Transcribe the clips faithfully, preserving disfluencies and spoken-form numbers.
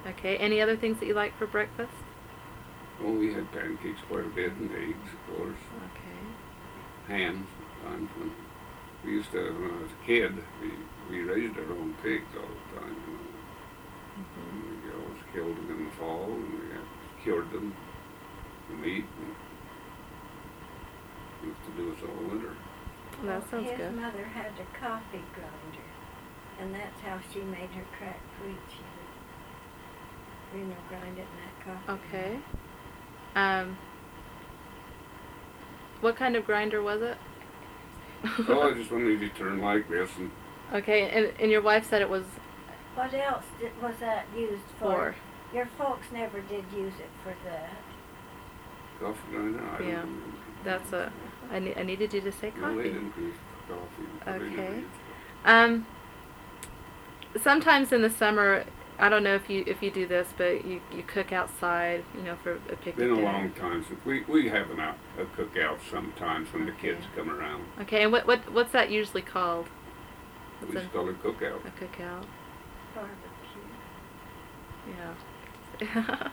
Okay. Any other things that you like for breakfast? Oh, we had pancakes quite a bit and eggs, of course. Okay. Hams sometimes. When we used to, when I was a kid, we, we raised our own pigs all the time, you know. Mm-hmm. And we always killed them in the fall, and we had cured them for meat, and used to do us all winter. Well, that Well, sounds his good. mother had a coffee grinder, and that's how she made her cracked wheat. She would, you know, grind it in that coffee. Okay. Um, what kind of grinder was it? Oh, I just wanted to turn like this, and Okay, and, and your wife said it was What else did, was that used for? for. Your folks never did use it for that. coffee grinder, I Yeah, don't know. That's a. I, ne- I needed you to say No, they coffee. didn't use coffee. They never Okay. used Um, sometimes in the summer, I don't know if you if you do this, but you, you cook outside, you know, for a picnic It's been a dinner. long time since we we have an out a cookout sometimes when the Okay. kids come around. Okay, and what, what what's that usually called? We What's just call it cookout. a, a cookout? Barbecue. Yeah.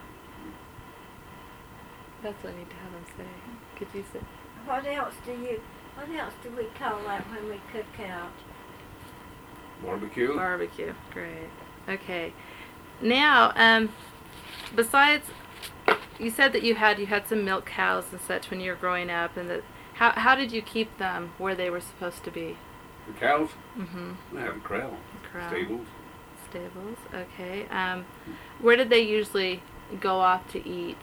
That's what I need to have them say. Could you say? What else do you? What else do we call that when we cook out? Barbecue. Barbecue. Great. Okay. Now, um, besides, you said that you had you had some milk cows and such when you were growing up, and that how how did you keep them where they were supposed to be? The cows. Mm-hmm. We have a corral. Corral. Stables. Stables. Okay. Um, where did they usually go off to eat?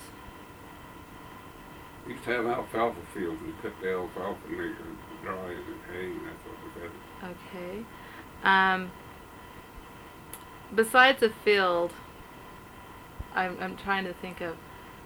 We used to have alfalfa fields. We cut the alfalfa and make it dry and hay, and that's what we fed. Okay. Um, besides a field, I'm I'm trying to think of.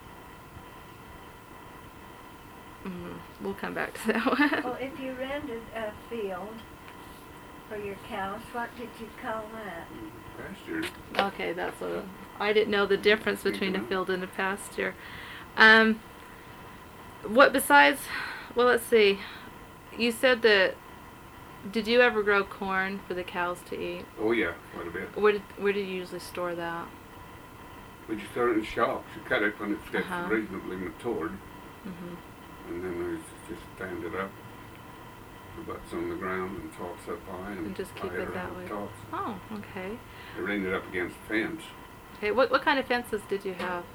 Mm, we'll come back to that one. Well, if you rented a field for your cows, what did you call that? Pasture. Okay, that's what I didn't know the difference between a field and a pasture. Um, what besides? Well, let's see. You said that. Did you ever grow corn for the cows to eat? Oh yeah, quite a bit. Where did where did you usually store that? We just throw it in shocks. You cut it when it gets Uh-huh. reasonably matured, Mhm. and then we just stand it up. The butts on the ground and tops up high, and, And just keep tie it that around way. the tops. Oh, okay. They leaned it up against the fence. Okay. What what kind of fences did you have?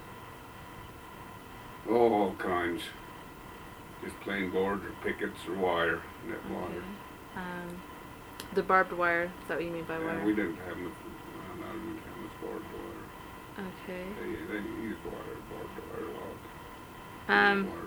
Oh, all kinds. Just plain board or pickets or wire, net wire. Okay. Um, the barbed wire. Is that what you mean by Yeah, wire? we didn't have much, well, not even have much barbed wire. Okay. They, they used wire, barbed wire a lot. Um, Wire,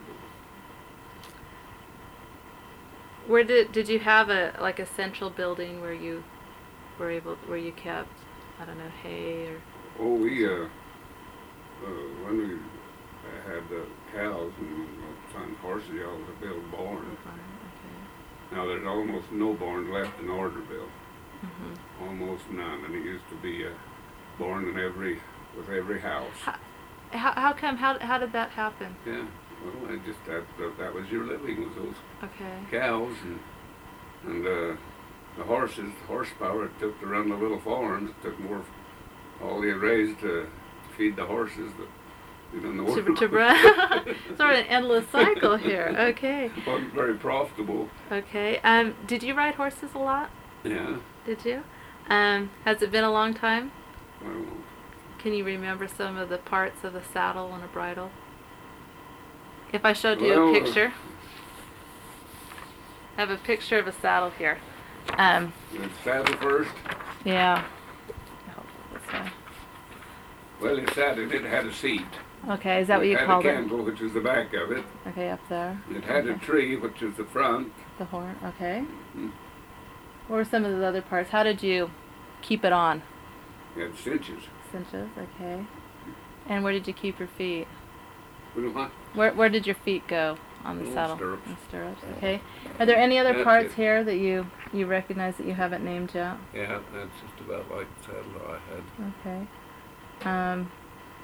where did did you have a like a central building where you were able where you kept I don't know hay or but- oh, we, uh, uh, when we uh, had the cows and uh, some horses, you always build barns. okay. Now there's almost no barn left in Orderville. Mhm. Almost none, and it used to be a barn in every, with every house. How, how how come how how did that happen? Yeah, well, I just, that, that, that was your living, was those Okay. cows and, and, uh, the horses, the horsepower it took to run the little farms. It took more, all they raised to feed the horses that, than the work. To, to run sort of an endless cycle here. Okay. It wasn't very profitable. Okay. Um, did you ride horses a lot? Yeah, Did you? Um, has it been a long time? well, Can you remember some of the parts of a saddle and a bridle? If I showed you Well, a uh, picture. I have a picture of a saddle here. Um, the saddle first. yeah. Hold on this way. Well, it sat and it had a seat. Okay, is that what it you had called a it? candle, which is the back of it. Okay, up there. It had a Okay. tree, which is the front. The horn. Okay. Mhm. What were some of the other parts? How did you keep it on? It had cinches. Cinches. Okay. And where did you keep your feet? You know what? Where Where did your feet go on the Oh, saddle? stirrups. In stirrups. Okay. Are there any other That's parts it. here that you you recognize that you haven't named yet? Yeah, that's just about like the saddle I had. Okay. Um,